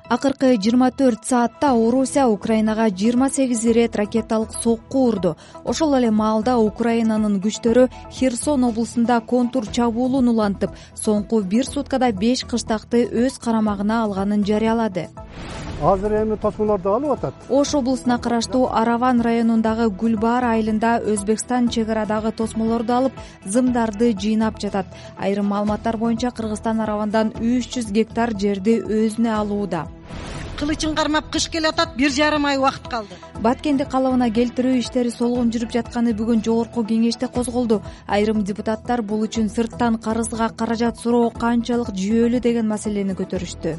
Акыркы 24 саатта Орусия Украинага 28 рет ракеталык сокку урду. Ошол эле маалда Украинанын күчтөрү Херсон облусунда контур чабуулун улантып, соңку 1 суткада 5 кыштакты өз карамагына алганын жарыялады. Азыр эми тосмолорду алып атат. Ош облусуна караштуу Араван районундагы Гүлбаар айылында Өзбекстан чек арадагы тосмолорду алып, зымдарды жыйнап жатат. Айрым маалыматтар боюнча Кыргызстан Аравандан 300 гектар жерди өзүнө алууда. Кылычын кармап кыш келатат, 1,5 ай убакыт калды. Баткенди калыбына келтирүү иштери солгун жүрүп жатканы бүгүн жогорку кеңеште козголду. Айрым депутаттар бул үчүн сырттан карызга каражат суроо канчалык жүйөлүү деген маселени көтөрүштү.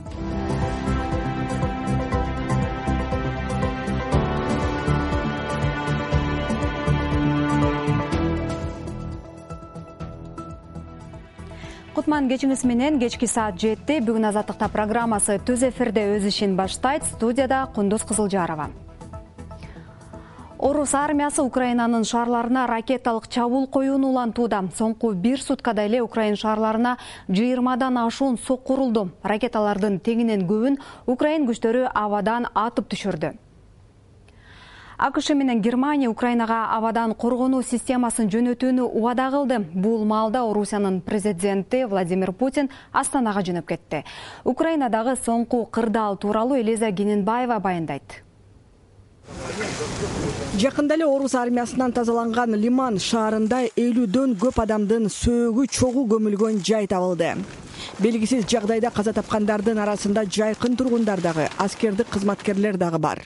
Кутман кечиңиз менен кечки саат 7. Бүгүн Азаттыкта программасы түз эфирде өз ишин баштайт. Студияда Кундуз Кызылжарова. Орус армиясы Украинанын шаарларына ракеталык чабуул коюуну улантууда. Соңку 1 суткада эле Украин шаарларына 20дан ашуун сокку урулду. Ракеталардын теңинен көбүн Украин күчтөрү абадан атып түшүрдү. АКШ менен Германия Украинага абадан коргонуу системасын жөнөтүүнү убада кылды. Бул маалда Орусиянын президенти Владимир Путин Астанага жөнөп кетти. Украинадагы соңку кырдаал тууралуу Элиза Гененбаева баяндайт. Жакында эле Орус армиясынан тазаланган Лиман шаарында 50дөн көп адамдын сөөгү чогуу көмүлгөн жай табылды. Белгисиз жагдайда каза тапкандардын арасында жайкын тургундар дагы, аскердик кызматкерлер дагы бар.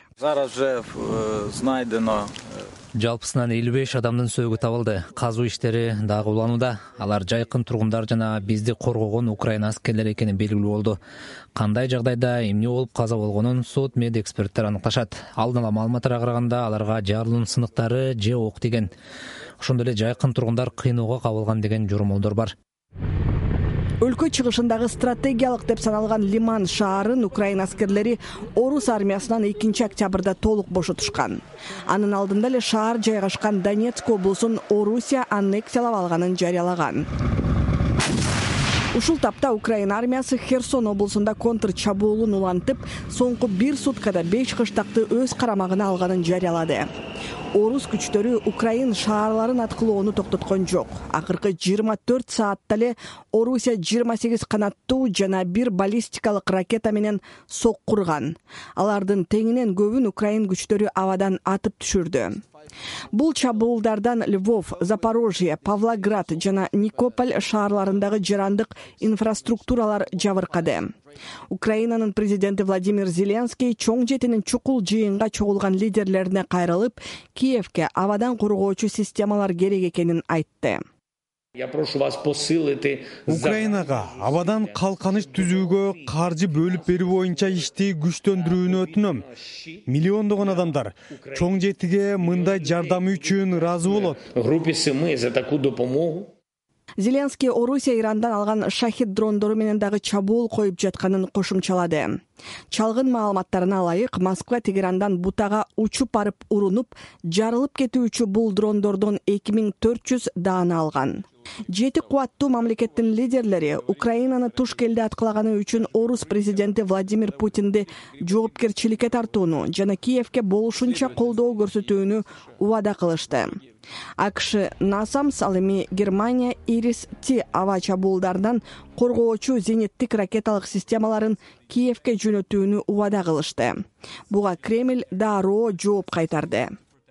Жалпысынан 55 адамдын сөөгү табылды. Казуу иштери дагы уланууда. Алар жайкын тургундар жана бизди коргогон Украина аскерлери экени белгилүү болду. Кандай жагдайда эмне болуп каза болгонун сот медэксперттер аныкташат. Алдын ала маалыматтарга караганда аларга жарылуун сыныктары же ок тиген. Ошондой эле жайкын тургундар кыйноого кабылган деген жоромолдор бар. Өлкө чыгышындагы стратегиялык деп саналган Лиман шаарын Украин аскерлери Орус армиясынан 2 октябрда толук бошотушкан. Анын алдында эле шаар жайгашкан Донецк облусун Орусия аннексиялап алганын жарыялаган. Ушул тапта Украин армиясы Херсон облусунда контр чабуулун улантып, соңку 1 суткада 5 кыштакты өз карамагына алганын жарыялады. Орус күчтөрү Украин шаарларын аткылоону токтоткон жок. Акыркы 24 саатта эле Орусия 28 канаттуу жана 1 баллистикалык ракета менен сокку урган. Алардын теңинен көбүн Украин күчтөрү абадан атып түшүрдү. Бул чабуулдардан Львов, Запорожье, Павлоград жана Никополь шаарларындагы жарандык инфраструктуралар жабыркады. Украинанын президенти Владимир Зеленский чоң жетинин чукул жыйынга чогулган лидерлерине кайрылып, Киевке абадан коргоочу системалар керек экенин айтты. Украинага абадан калканыч түзүүгө каржы бөлүп берүү боюнча ишти күчтөндүрүүнү өтүнөм. Миллиондогон адамдар чоң жетиге мындай жардам үчүн ыраазы болот. Зеленский Орусия Ирандан алган шахид дрондору менен дагы чабуул коюп жатканын кошумчалады. Чалгын маалыматтарына ылайык, Москва Тегерандан бутага учуп барып урунуп, жарылып кетүүчү бул дрондордон 2400 даана алган. 7 кубаттуу мамлекеттин лидерлери Украинаны туш келди аткылаганы үчүн Орус президенти Владимир Путинди жоопкерчиликке тартууну жана Киевке болушунча колдоо көрсөтүүнү убада кылышты. АКШ Насамс, ал эми Германия Ирис-Т аба чабуулдарынан коргоочу зениттик ракеталык системаларын Киевке жөнөтүүнү убада кылышты. Буга Кремль дароо жооп кайтарды.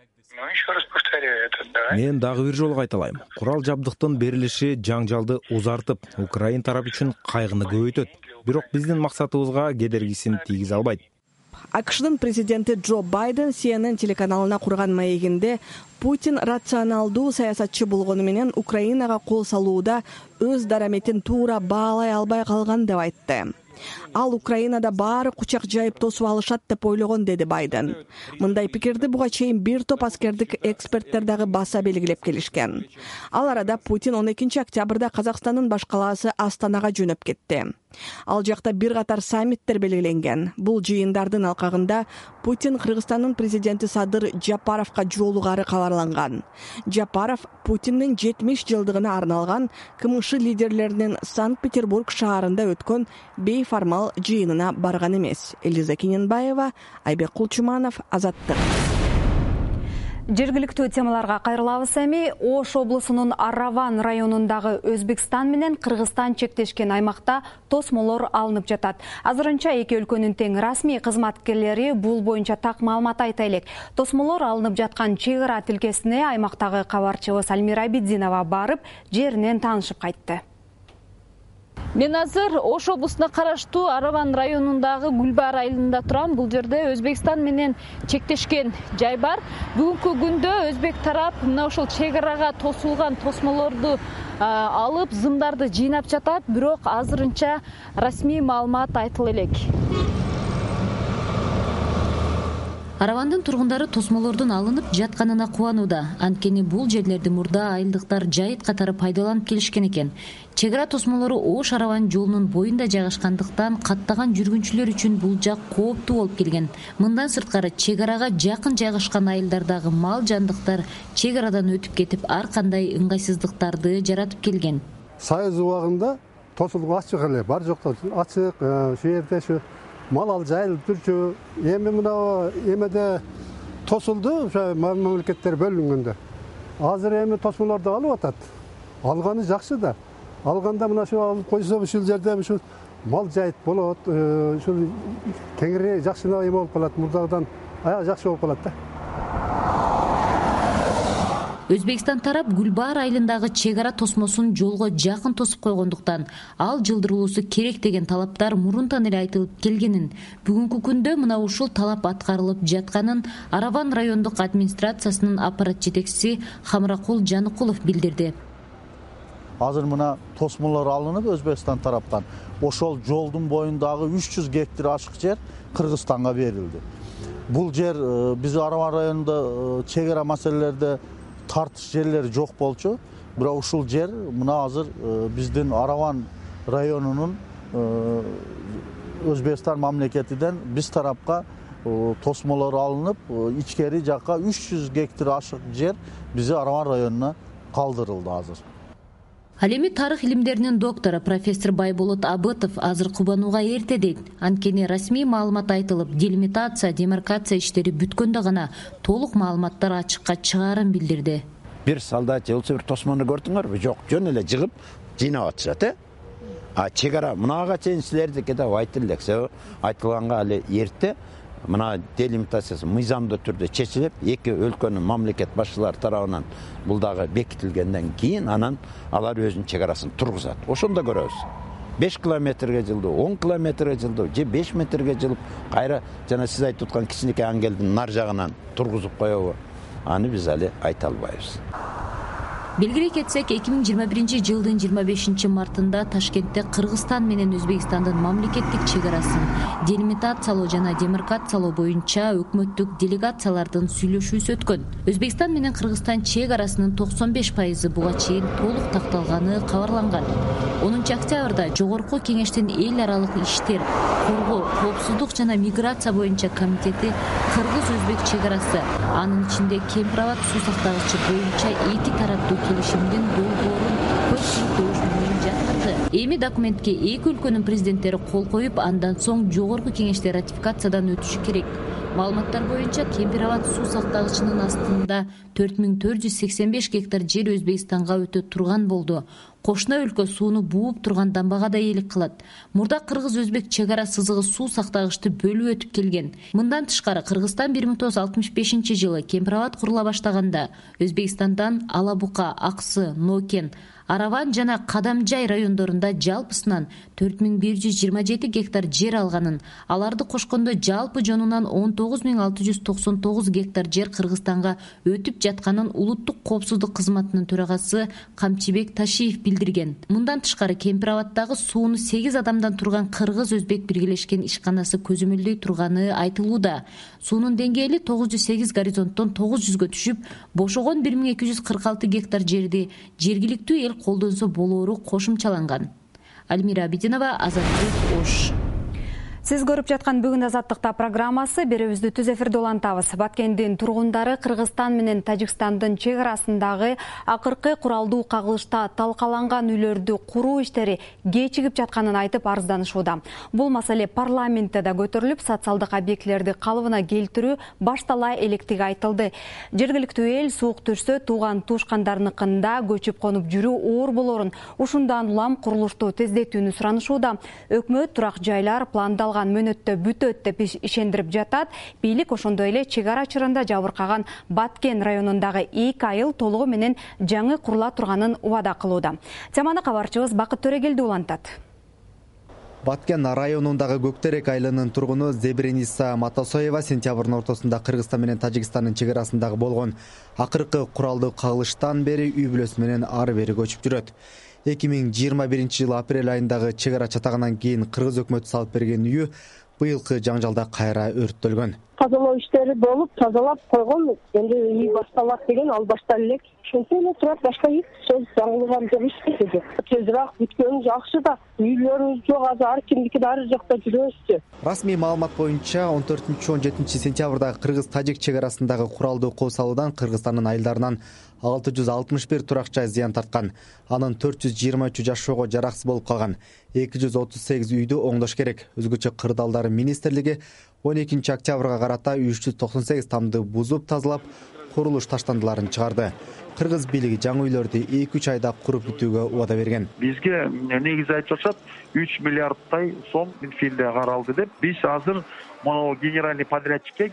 Мен дагы бир жолу кайталайм. Курал жабдыктын берилиши жаңжалды узартып, Украин тарап үчүн кайгыны көбөйтөт. Бирок биздин максатыбызга кедергисин тийгизе албайт. АКШдын президенти Джо Байден CNN телеканалына курган маегинде Путин рационалдуу саясатчы болгону менен Украинага кол салууда өз дараметин туура баалай албай калган деп айтты. Ал Украинада баары кучак жайып тосуп алышат деп ойлогон, деди Байден. Мындай пикирди буга чейин бир топ аскердик эксперттер дагы баса белгилеп келишкен. Ал арада Путин 12 октябрда Казакстандын баш калаасы Астанага жөнөп кетти. Ал жакта бир катар саммиттер белгиленген. Бул жыйындардын алкагында Путин Кыргызстандын президенти Садыр Жапаровго жолугары кабарланган. Жапаров Путиндин 70 жылдыгына арналган КМШ лидерлеринин Санкт-Петербург шаарында өткөн бейформал жыйынына барган эмес. Элиза Кененбаева, Айбек Кулчуманов, Азаттык. Жергиликтүү темаларга кайрылабыз эми. Ош облусунун Араван районундагы Өзбекстан менен Кыргызстан чектешкен аймакта тосмолор алынып жатат. Азырынча эки өлкөнүн тең расмий кызматкерлери бул боюнча так маалымат айта элек. Тосмолор алынып жаткан чек ара тилкесине аймактагы кабарчыбыз Альмира Абидинова барып, жеринен таанышып кайтты. Мен азыр Ош облусуна караштуу Араван районундагы Гүлбар айылында турам. Бул жерде Өзбекстан менен чектешкен жай бар. Бүгүнкү күндө Өзбек тарап мына ушул чек арага тосулган тосмолорду алып, зымдарды жыйнап жатат, бирок азырынча расмий маалымат айтыла элек. Аравандын тургундары тосмолордун алынып жатканына кубанууда. Анткени бул жерлерди мурда айылдыктар жайыт катары пайдаланып келишкен экен. Чек ара тосмолору Ош Араван жолунун боюнда жайгашкандыктан каттаган жүргүнчүлөр үчүн бул жак кооптуу болуп келген. Мындан сырткары чек арага жакын жайгашкан айылдардагы мал жандыктар чек арадан өтүп кетип, ар кандай ыңгайсыздыктарды жаратып келген. Сайыз убагында тосулгу ачык эле, бар жокто ачык, ушул жерде мал ал жайылып турчу. Эми мына эмеде тосулду, ошо мамлекеттер бөлүнгөндө. Азыр эми тосмолорду алып атат. Алганы жакшы да. Алганда мына ошо алып койсо ушул жерде ушул мал жайыт болот, ушул кеңири жакшына эме болуп калат, мурдагыдан аяк жакшы болуп калат да. Өзбекстан тарап Гүлбар айылындагы чек ара тосмосун жолго жакын тосуп койгондуктан ал жылдырылуусу керек деген талаптар мурунтан эле айтылып келгенин, бүгүнкү күндө мына ушул талап аткарылып жатканын Араван райондук администрациясынын аппарат жетекчиси Хамракул Жаныкулов билдирди. Азыр мына тосмолор алынып Өзбекстан тараптан ошол жолдун боюндагы 300 гектар ашык жер Кыргызстанга берилди. Бул жер биз Араван районунда чек ара маселелерде тартыш жерлери жок болчу. Бирок ушул жер мына азыр биздин Араван районунун Өзбекстан мамлекетиден биз тарапка тосмолор алынып, ичкери жакка 300 гектар ашык жер бизи Араван районуна калдырылды азыр. Ал эми тарых илимдеринин доктору профессор Байболот Абытов азыр кубанууга эрте дейт. Анткени расмий маалымат айтылып, делимитация, демаркация иштери бүткөндө гана толук маалыматтар ачыкка чыгаарын билдирди. Бир солдат же болсо бир тосмону көрдүңөрбү? Жок, жөн эле жыгып жыйнап атышат, А чек ара мынага чейин силердики деп айтып элек, айтылганга али эрте. Мына делимитациясы мыйзамдуу түрдө чечилип, эки өлкөнүн мамлекет башчылары тарабынан бул дагы бекитилгенден кийин анан алар өзүнүн чек арасын тургузат. Ошондо көрөбүз. 5 километрге жылдуу, 10 километрге жылдуу, же 5 метрге жылып, кайра жана сиз айтып аткан кичинекей аңгелдин нар жагынан тургузуп коебу? Аны биз али айта албайбыз. Белгилей кетсек, 2021 жылдын 25 мартында Ташкентте Кыргызстан менен Өзбекстандын мамлекеттик чек арасын делимитациялоо жана демаркациялоо боюнча өкмөттүк делегациялардын сүйлөшүүсү өткөн. Өзбекстан менен Кыргызстан чек арасынын 95% буга чейин толук такталганы кабарланган. 10 октябрда Жогорку Кеңештин эл аралык иштер, коргоо, коопсуздук жана миграция боюнча комитети Кыргыз-Өзбек чек арасы, анын ичинде Кемпирабад суу сактагычы боюнча эки тараптуу келишимдин долбоорун көпчүлүк менен жаткырды. Эми документке эки өлкөнүн президенттери кол коюп, андан соң Жогорку Кеңеште ратификациядан өтүшү керек. Маалыматтар боюнча Кемпирабад суу сактагычынын астында 4485 гектар жер Өзбекстанга өтө турган болду. Кошуна өлкө сууну бууп турган дамбага да ээлик кылат. Мурда Кыргыз-Өзбек чек ара сызыгы суу сактагычты бөлүп өтүп келген. Мындан тышкары Кыргызстан 1965 жылы Кемпирабад курула баштаганда Өзбекстандан Алабука, Аксы, Нокен, Араван жана Кадамжай райондорунда жалпысынан 4127 гектар жер алганын, аларды кошкондо жалпы жонунан 19699 гектар жер Кыргызстанга өтүп жатканын улуттук коопсуздук кызматынын төрагасы Камчыбек Ташиев билдирген. Мындан тышкары Кемпирабаддагы сууну 8 адамдан турган Кыргыз-Өзбек биргелешкен ишканасы көзөмөлдөй турганы айтылууда. Суунун деңгээли 908 горизонттон 900гө түшүп, бошогон 1246 гектар жерди жергиликтүү эл колдонсо болоору кошумчаланган. Альмира Абидинова, Азаттык, Ош. Сиз көрүп жаткан бүгүн Азаттыкта программасы беребизди түз эфирде улантабыз. Баткендин тургундары Кыргызстан менен Тажикстандын чек арасындагы акыркы куралдуу кагылышта талкаланган үйлөрдү куруу иштери кечигип жатканын айтып арызданышууда. Бул маселе парламентте да көтөрүлүп, социалдык объектилерди калыбына келтирүү баштала электиги айтылды. Жергиликтүү эл суук түшсө тууган туушкандарыныкында көчүп конуп жүрүү оор болорун, ушундан улам курулушту тездетүүнү суранышууда. Өкмөт турак жайлар пландалган мөөнөттө бүтөт деп ишендирип жатат. Бийлик ошондой эле чек ара чырында жабыркаган Баткен районундагы 2 айыл толугу менен жаңы курула турганын убада кылууда. Теманы кабарчыбыз Бакыт Төрегелди улантат. Баткен районундагы Көктерек айылынын тургуну Зебрениса Матасоева сентябрдын ортосунда Кыргызстан менен Тажикстандын чек арасындагы болгон акыркы куралдуу кагылыштан бери үй бүлөсү менен ары бери көчүп жүрөт. 2021-жыл апрель айындагы чек ара чатагынан кийин Кыргыз өкмөтү салып берген үйү быйылкы жаңжалда кайра өрттөлгөн. Тазалоо иштери болуп, тазалап койгон, эми үй башталат деген ал башталып элек. Ошентип эле турат, башка эч сөз жаңылган эмес dedi. Тезирээк бүткөнү жакшы да, үйлөрүбүз жок, азыр ар кимдики дары жокто жүрөбүзчү. Расмий маалымат боюнча 14-17 сентябрда Кыргыз-Тажик чек арасындагы куралдуу кол салуудан Кыргызстандын айылдарынан 661 турак жай зыян тарткан. Анын 423 жашоого жараксыз болуп калган. 238 үйдү оңдош керек. Өзгөчө кырдаалдары министрлиги 12 октябрга карата 398 тамды бузуп тазалап, курулуш таштандыларын чыгарды. Кыргыз бийлиги жаңы үйлөрдү 2-3 айда куруп бүтүүгө убада берген. Бизге негизи айтып жатышат 3 миллиардтай сом Минфинде каралды деп. Биз азыр мону генеральный подрядчикке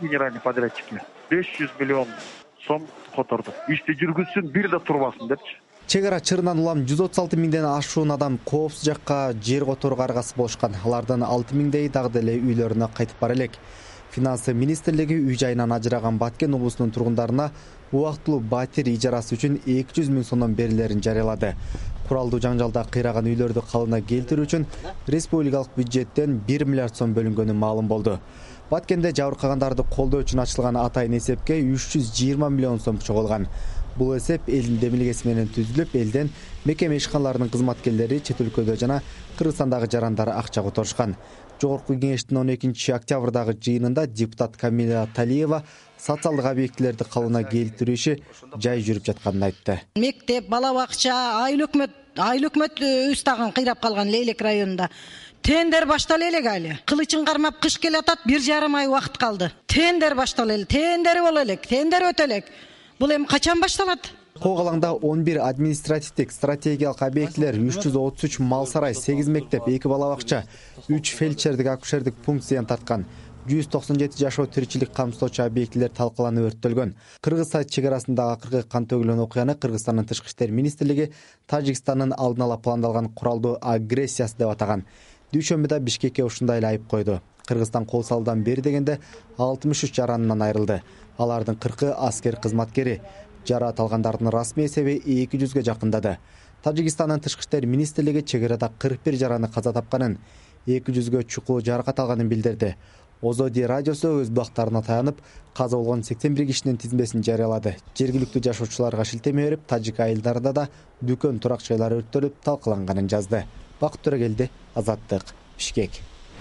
500 миллион сом котордук. Ишти жүргүзсүн, бир да турбасын депчи. Чек ара чырынан улам 136 миңден ашуун адам коопсуз жакка жер которууга аргасыз болушкан. Алардын 6 миңдей дагы деле үйлөрүнө кайтып бара элек. Финансы министрлиги үй жайынан ажыраган Баткен облусунун тургундарына убактылуу батир ижарасы үчүн 200 миң сомдон берилерин жарыялады. Куралдуу жаңжалда кыйраган үйлөрдү калыбына келтирүү үчүн республикалык бюджеттен 1 миллиард сом бөлүнгөнү маалым болду. Баткенде жабыркагандарды колдоо үчүн ачылган атайын эсепке 320 миллион сом чогулган. Бул эсеп элдин демилгеси менен түзүлүп, элден мекеме ишканаларынын кызматкерлери чет өлкөдө жана Кыргызстандагы жарандары акча которушкан. Жогорку кеңештин 12 октябрдагы жыйынында депутат Камила Талиева социалдык объектилерди калыбына келтирүү иши жай жүрүп жатканын айтты. Мектеп, бала бакча, айыл өкмөт үз тагын кыйрап калган Лейлек районунда. Тендер башталып элек али. Кылычын кармап кыш келатат, 1,5 ай убакыт калды. Тендер башталып элек, тендери боло элек, тендер өтө элек. Бул эми качан башталат? Когалаңда 11 административдик стратегиялык объектилер, 333 мал сарай, 8 мектеп, 2 бала бакча, 3 фельдшердик акушердик пункт зыян тарткан. 197 жашоо тиричилик камсыздоочу объектилер талкаланып өрттөлгөн. Кыргыз-Тажик чек арасындагы акыркы кан төгүлгөн окуяны Кыргызстандын тышкы иштер министрлиги Тажикстандын алдын ала пландалган куралдуу агрессиясы деп атаган. Дүйшөмбүдө Бишкекке ушундай эле айып койду. Кыргызстан кол салуудан бери дегенде 63 жаранынан айрылды. Алардын 40-ы аскер кызматкери. Жараат алгандардын расмий эсеби 200ге жакындады. Тажикстандын тышкы иштер министрлиги чек арада 41 жараны каза тапканын, 200ге чукул жаракат алганын билдирди. Озоди радиосу өз булактарына таянып, каза болгон 81 кишинин тизмесин жарыялады. Жергиликтүү жашоочуларга шилтеме берип, тажик айылдарында да дүкөн турак жайлары өрттөлүп талкаланганын жазды. Бакыт Төрегелди, Азаттык, Бишкек.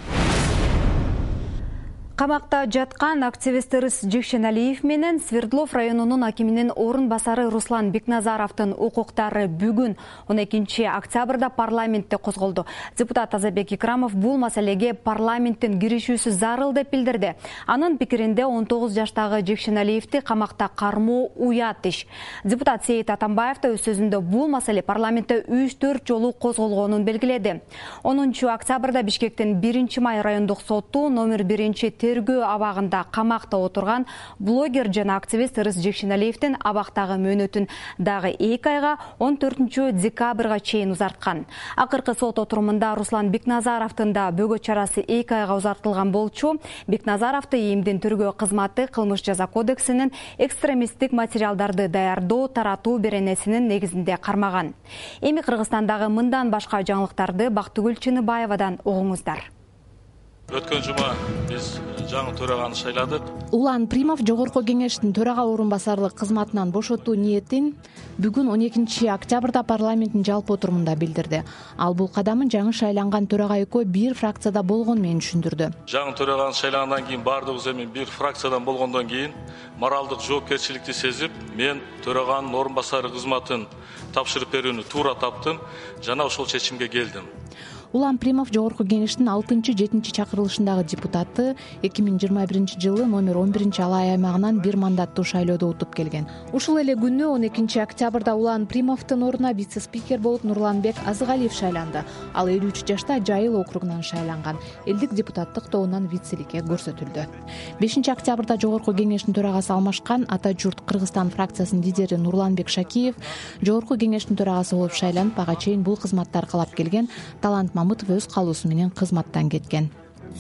Камакта жаткан активист Ырыс Жекшеналиев менен Свердлов районунун акиминин орун басары Руслан Бекназаровдун укуктары бүгүн 12 октябрда парламентте козголду. Депутат Азабек Икрамов бул маселеге парламенттин киришүүсү зарыл деп билдирди. Анын пикиринде 19 жаштагы Жекшеналиевди камакта кармоо уят иш. Депутат Сейит Атамбаев да өз сөзүндө бул маселе парламентте 3-4 жолу козголгонун белгиледи. 10 октябрда Бишкектин 1-май райондук соту номер 1 тергөө абагында камакта отурган блогер жана активист Ырыс Жекшеналиевдин абактагы мөөнөтүн дагы 2 айга 14 декабрга чейин узарткан. Акыркы сот отурумунда Руслан Бекназаровдун да бөгөт чарасы 2 айга узартылган болчу. Бекназаровду ИИМдин тергөө кызматы кылмыш жаза кодексинин экстремисттик материалдарды даярдоо, таратуу беренесинин негизинде кармаган. Эми Кыргызстандагы мындан башка жаңылыктарды Бактыгүл Чыныбаевадан угуңуздар. Өткөн жума биз жаңы төраганы шайладык. Улан Примов жогорку кеңештин төрага орун басарлык кызматынан бошотуу ниетин бүгүн 12 октябрда парламенттин жалпы отурумунда билдирди. Ал бул кадамын жаңы шайланган төрага экөө бир фракцияда болгону менен түшүндүрдү. Жаңы төраганы шайлагандан кийин бардыгыбыз эми бир фракциядан болгондон кийин моралдык жоопкерчиликти сезип, мен төраганын орун басары кызматын тапшырып берүүнү туура таптым жана ошол чечимге келдим. Улан Примов жогорку кеңештин 6-7 чакырылышындагы депутаты 2021 жылы номер 11 алай аймагынан бир мандаттуу шайлоодо утуп келген. Ушул эле күнү 12 октябрда Улан Примовдун ордуна вице-спикер болуп Нурланбек Азыгалиев шайланды. Ал 53 жашта Жайыл округунан шайланган. Элдик депутаттык тобунан вицеликке көрсөтүлдү. 5 октябрда жогорку кеңештин төрагасы алмашкан Ата журт Кыргызстан фракциясынын лидери Нурланбек Шакиев жогорку кеңештин төрагасы болуп шайланып, ага чейин бул кызматты аркалап келген Талант Мамытов өз калуусу менен кызматтан кеткен.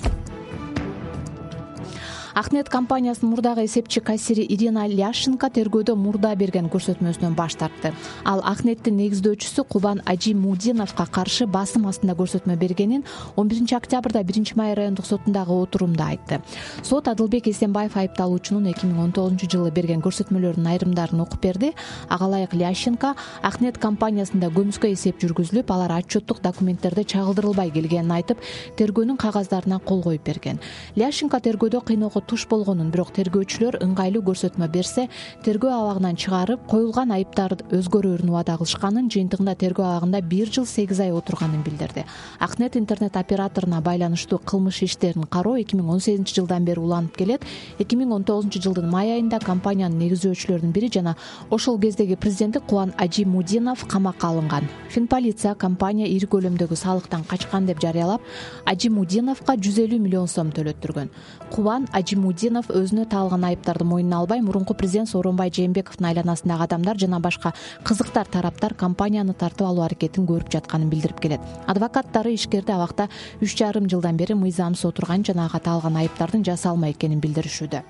Ахнет компаниясынын мурдагы эсепчи кассири Ирина Ляшенко тергөөдө мурда берген көрсөтмөсүнөн баш тартты. Ал Ахнеттин негиздөөчүсү Кубан Ажимудиновго каршы басым астында көрсөтмө бергенин 11 октябрда 1 май райондук сотундагы отурумда айтты. Сот Адылбек Эсенбаев айыпталуучунун 2019 жылы берген көрсөтмөлөрдүн айрымдарын окуп берди. Ага ылайык Ляшенко Ахнет компаниясында көмүскө эсеп жүргүзүлүп, алар отчеттук документтерде чагылдырылбай келгенин айтып, тергөөнүн кагаздарына кол коюп берген. Ляшенко тергөөдө кыйноого туш болгонун, бирок тергөөчүлөр ыңгайлуу көрсөтмө берсе, тергөө абагынан чыгарып, коюлган айыптарды өзгөрүүнү убада кылышканын, жыйынтыгында тергөө абагында 1 жыл 8 ай отурганын билдирди. Ахнет интернет операторуна байланыштуу кылмыш иштерин кароо 2018 жылдан бери уланып келет. 2019 жылдын май айында компаниянын негиздөөчүлөрүнүн бири жана ошол кездеги президенти Кубан Ажимудинов камакка алынган. Финполиция компания ири көлөмдөгү салыктан качкан деп жарыялап, Ажимудиновго 150 миллион сом төлөттүргөн. Кубан Ажимудинов өзүнө таалган айыптарды мойнуна албай, мурунку президент Сооронбай Жээнбековдун айланасындагы адамдар жана башка кызыктар тараптар компанияны тартып алуу аракетин көрүп жатканын билдирип келет. Адвокаттары ишкерди абакта 3,5 жылдан бери мыйзамсыз отурган жана ага таалган айыптардын жасалма экенин билдиришүүдө.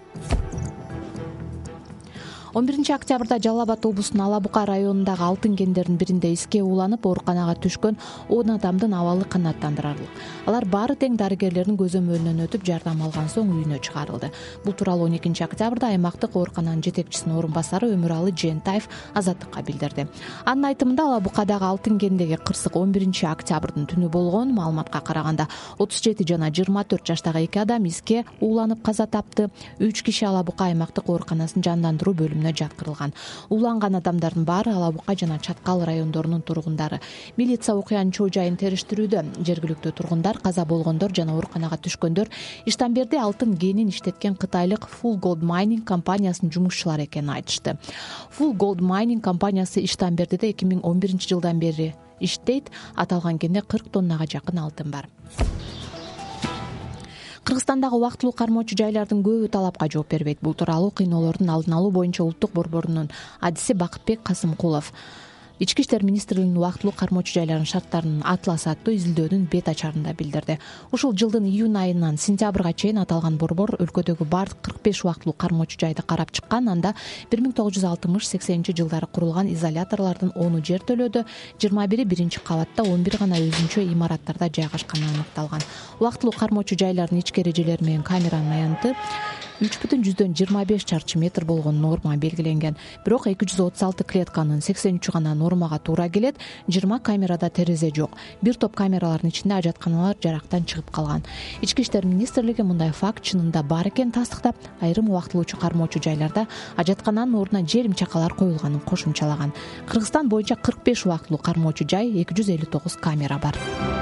11 октябрда Жалал Абад облусунун Алабука районундагы алтын кендердин биринде иске ууланып, ооруканага түшкөн 10 адамдын абалы канааттандырарлык. Алар баары тең дарыгерлердин көзөмөлүнөн өтүп, жардам алган соң үйүнө чыгарылды. Бул тууралуу 12 октябрда аймактык оорукананын жетекчисинин орун басары Өмүралы Жентаев Азаттыкка билдирди. Анын айтымында Алабукадагы алтын кендеги кырсык 11 октябрдын түнү болгон. Маалыматка караганда 37 жана 24 жаштагы 2 адам иске ууланып каза тапты. 3 киши Алабука аймактык ооруканасынын жандандыруу бөлүмүнө жаткырылган. Ууланган адамдардын баары Алабука жана Чаткал райондорунун тургундары. Милиция окуянын чоо жайын териштирүүдө. Жергиликтүү тургундар каза болгондор жана ооруканага түшкөндөр Иштамберде алтын кенин иштеткен кытайлык Full Gold Mining компаниясынын жумушчулары экенин айтышты. Full Gold Mining компаниясы Иштамбердеде 2011 жылдан бери иштейт. Аталган кенде 40 тоннага жакын алтын бар. Кыргызстандагы убактылуу кармоочу жайлардын көбү талапка жооп бербейт. Бул тууралуу кыйноолордун алдын алуу боюнча улуттук борборунун адиси Бакытбек Касымкулов Ички иштер министрлигинин убактылуу кармоочу жайлардын шарттарынын атласы аттуу изилдөөнүн бет ачарында билдирди. Ушул жылдын июнь айынан сентябрга чейин аталган борбор өлкөдөгү бардык 45 убактылуу кармоочу жайды карап чыккан. Анда 1960-80 жылдары курулган изоляторлордун 10 жертөлөөдө, 21 биринчи кабатта, 11 гана өзүнчө имараттарда жайгашканы аныкталган. Убактылуу кармоочу жайлардын ички эрежелери менен камеранын аянты 3,25 чарчы метр болгон норма белгиленген. Бирок 236 клетканын 83 гана нормага туура келет. 20 камерада терезе жок. Бир топ камералардын ичинде ажатканалар жарактан чыгып калган. Ички иштер министрлиги мындай факт чынында бар экенин тастыктап, айрым убактылуучу кармоочу жайларда ажаткананын ордуна жерим чакалар коюлганын кошумчалаган. Кыргызстан боюнча 45 убактылуу кармоочу жай, 259 камера бар.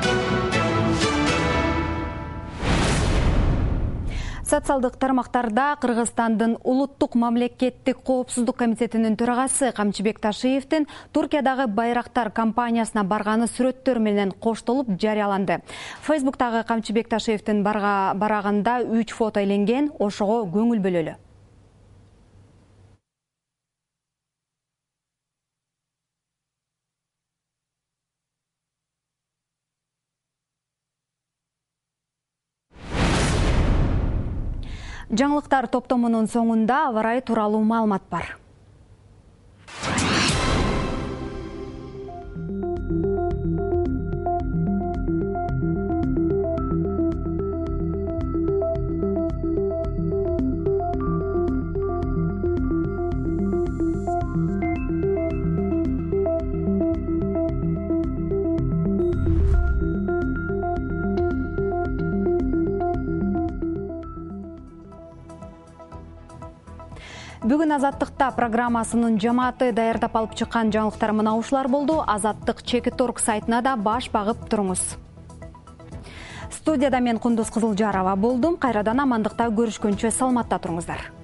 Социалдык тармактарда Кыргызстандын улуттук мамлекеттик коопсуздук комитетинин төрагасы Камчыбек Ташиевдин Туркиядагы Байрактар компаниясына барганы сүрөттөр менен коштолуп жарыяланды. Фейсбуктагы Камчыбек Ташиевдин бараганда 3 фото иленген, ошого көңүл бөлөлү. Жаңылыктар топтомунун соңунда аба ырайы тууралуу маалымат бар. Бүгүн Азаттыкта программасынын жамааты даярдап алып чыккан жаңылыктар мына ушулар болду. Азаттык Чекиторг сайтына да баш багып туруңуз. Студияда мен Кундуз Кызылжарова болдум. Кайрадан амандыкта көрүшкөнчө саламатта туруңуздар.